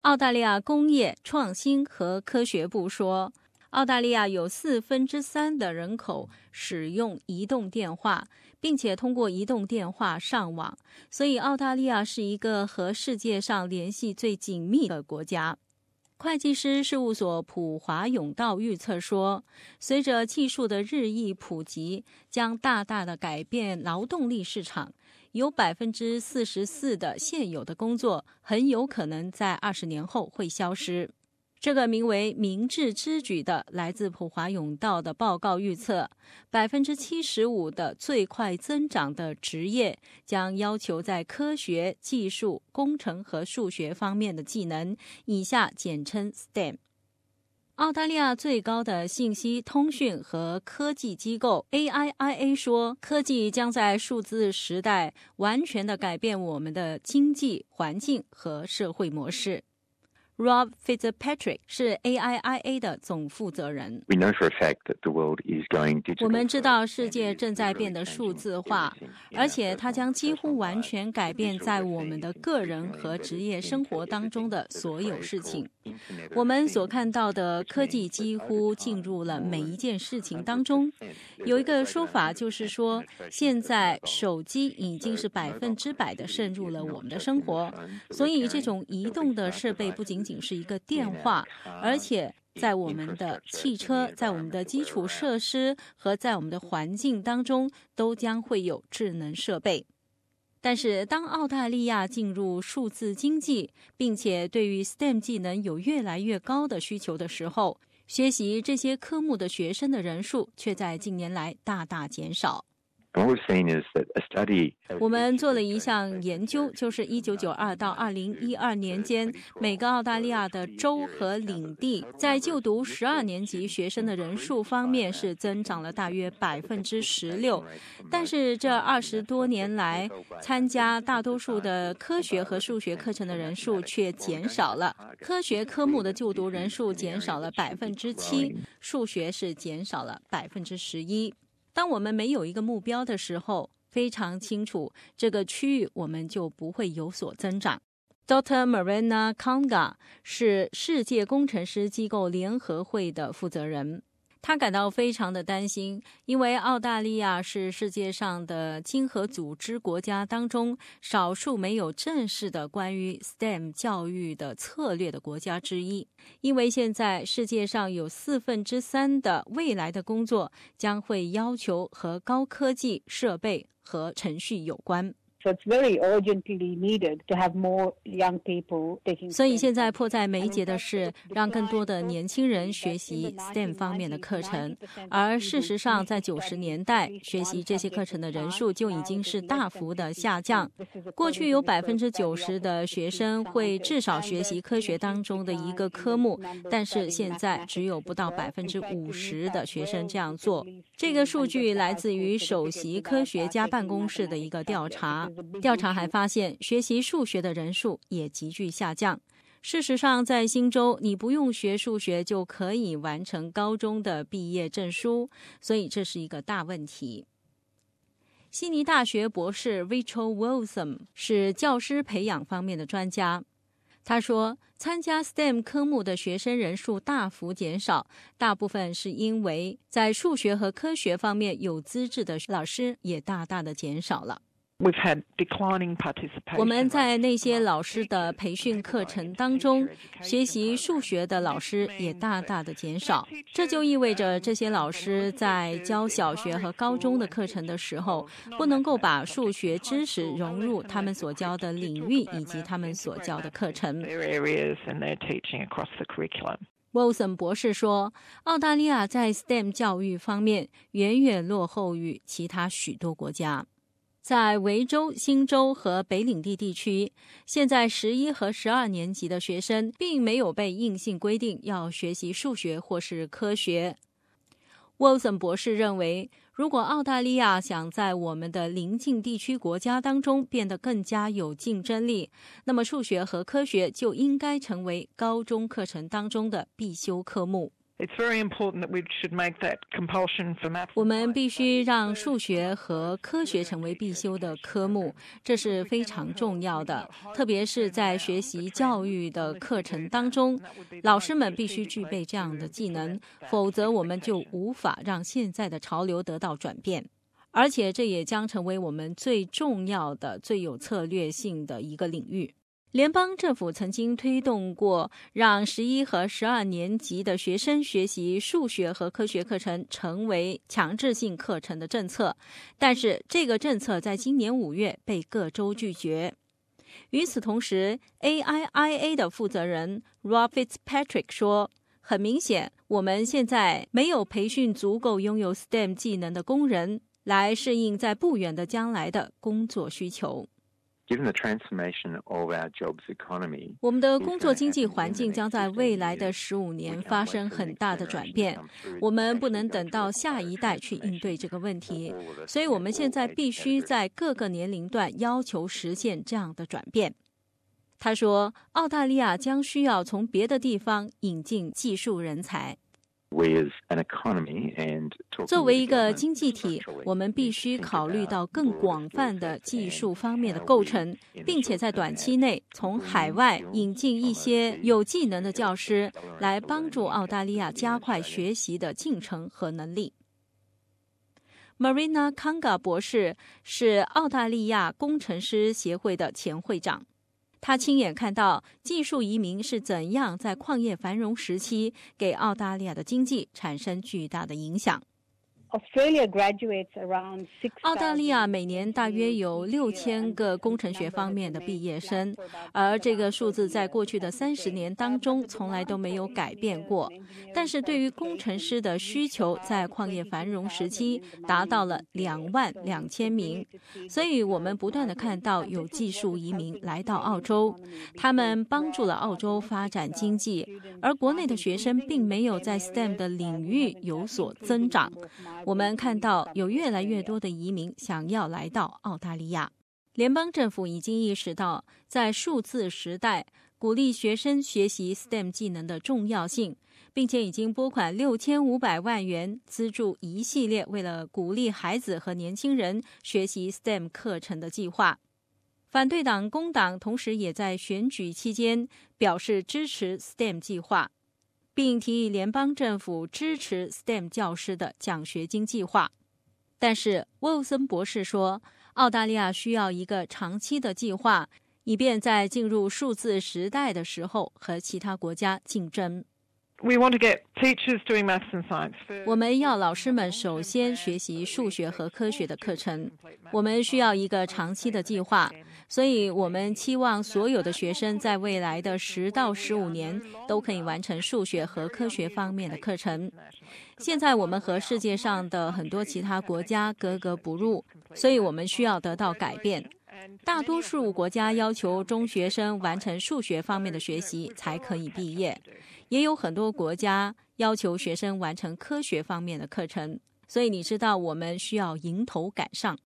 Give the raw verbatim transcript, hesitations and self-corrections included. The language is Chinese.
澳大利亚工业创新和科学部说，澳大利亚有四分之三的人口使用移动电话，并且通过移动电话上网，所以澳大利亚是一个和世界上联系最紧密的国家。会计师事务所普华永道预测说，随着技术的日益普及，将大大的改变劳动力市场，有 百分之四十四 的现有的工作很有可能在二十年后会消失。这个名为明智之举的来自普华永道的报告预测， 百分之七十五 的最快增长的职业将要求在科学、技术、工程和数学方面的技能，以下简称 S T E M。 澳大利亚最高的信息通讯和科技机构 A I I A 说，科技将在数字时代完全地改变我们的经济、环境和社会模式。Rob Fitzpatrick 是 A I I A 的总负责人。我们知道世界正在变得数字化，而且它将几乎完全改变在我们的个人和职业生活当中的所有事情。我们所看到的科技几乎进入了每一件事情当中。有一个说法就是说，现在手机已经是百分之百的渗入了我们的生活，所以这种移动的设备不仅仅是一个电话，而且在我们的汽车、在我们的基础设施和在我们的环境当中都将会有智能设备。但是当澳大利亚进入数字经济，并且对于 S T E M 技能有越来越高的需求的时候，学习这些科目的学生的人数却在近年来大大减少。我们做了一项研究，就是一九九二到二零一二年间，每个澳大利亚的州和领地在就读十二年级学生的人数方面是增长了大约百分之十六，但是这二十多年来，参加大多数的科学和数学课程的人数却减少了。科学科目的就读人数减少了百分之七，数学是减少了百分之十一。当我们没有一个目标的时候，非常清楚这个区域我们就不会有所增长。Doctor Marina Conga 是世界工程师机构联合会的负责人，他感到非常的担心，因为澳大利亚是世界上的经合组织国家当中少数没有正式的关于 S T E M 教育的策略的国家之一。因为现在世界上有四分之三的未来的工作将会要求和高科技设备和程序有关。 So it's very urgently needed to have more young people taking 所以现在迫在眉睫的是让更多的年轻人学习 S T E M 方面的课程，而事实上在九十年代学习这些课程的人数就已经是大幅的下降。过去有 百分之九十 的学生会至少学习科学当中的一个科目，但是现在只有不到 百分之五十 的学生这样做。这个数据来自于首席科学家办公室的一个调查。调查还发现，学习数学的人数也急剧下降。事实上，在新州，你不用学数学就可以完成高中的毕业证书，所以这是一个大问题。悉尼大学博士 Rachel Wilson 是教师培养方面的专家。他说，参加 S T E M 科目的学生人数大幅减少，大部分是因为在数学和科学方面有资质的老师也大大的减少了。我们在那些老师的培训课程当中，学习数学的老师也大大的减少。这就意味着这些老师在教小学和高中的课程的时候，不能够把数学知识融入他们所教的领域以及他们所教的课程。Wilson 博士说，澳大利亚在 S T E M 教育方面远远落后于其他许多国家。在维州、新州和北领地地区，现在十一和十二年级的学生并没有被硬性规定要学习数学或是科学。Wilson 博士认为，如果澳大利亚想在我们的邻近地区国家当中变得更加有竞争力，那么数学和科学就应该成为高中课程当中的必修科目。 我们必须让数学和科学成为必修的科目，这是非常重要的，特别是在学习教育的课程当中，老师们必须具备这样的技能，否则我们就无法让现在的潮流得到转变。而且这也将成为我们最重要的、最有策略性的一个领域。联邦政府曾经推动过让十一和十二年级的学生学习数学和科学课程成为强制性课程的政策，但是这个政策在今年五月被各州拒绝。与此同时 ，A I I A 的负责人 Rob Fitzpatrick 说，很明显，我们现在没有培训足够拥有 S T E M 技能的工人来适应在不远的将来的工作需求。我们的工作经济环境将在未来的十五年发生很大的转变，我们不能等到下一代去应对这个问题，所以我们现在必须在各个年龄段要求实现这样的转变。他说，澳大利亚将需要从别的地方引进技术人才。作为一个经济体，我们必须考虑到更广泛的技术方面的构成，并且在短期内从海外引进一些有技能的教师，来帮助澳大利亚加快学习的进程和能力。Marina Kanga 博士是澳大利亚工程师协会的前会长。他亲眼看到技术移民是怎样在矿业繁荣时期给澳大利亚的经济产生巨大的影响。澳大利亚每年大约有六千个工程学方面的毕业生，而这个数字在过去的三十年当中从来都没有改变过。但是对于工程师的需求在矿业繁荣时期达到了两万两千名，所以我们不断地看到有技术移民来到澳洲，他们帮助了澳洲发展经济，而国内的学生并没有在 S T E M 的领域有所增长。我们看到有越来越多的移民想要来到澳大利亚。联邦政府已经意识到在数字时代鼓励学生学习 S T E M 技能的重要性，并且已经拨款六千五百万元资助一系列为了鼓励孩子和年轻人学习 S T E M 课程的计划。反对党工党同时也在选举期间表示支持 S T E M 计划，并提议联邦政府支持 S T E M 教师的奖学金计划。但是沃尔森博士说，澳大利亚需要一个长期的计划，以便在进入数字时代的时候和其他国家竞争。 We want to get teachers doing maths and science first. 我们要老师们首先学习数学和科学的课程，我们需要一个长期的计划，所以我们期望所有的学生在未来的十到十五年都可以完成数学和科学方面的课程。现在我们和世界上的很多其他国家格格不入，所以我们需要得到改变。大多数国家要求中学生完成数学方面的学习才可以毕业，也有很多国家要求学生完成科学方面的课程，所以你知道我们需要迎头赶上。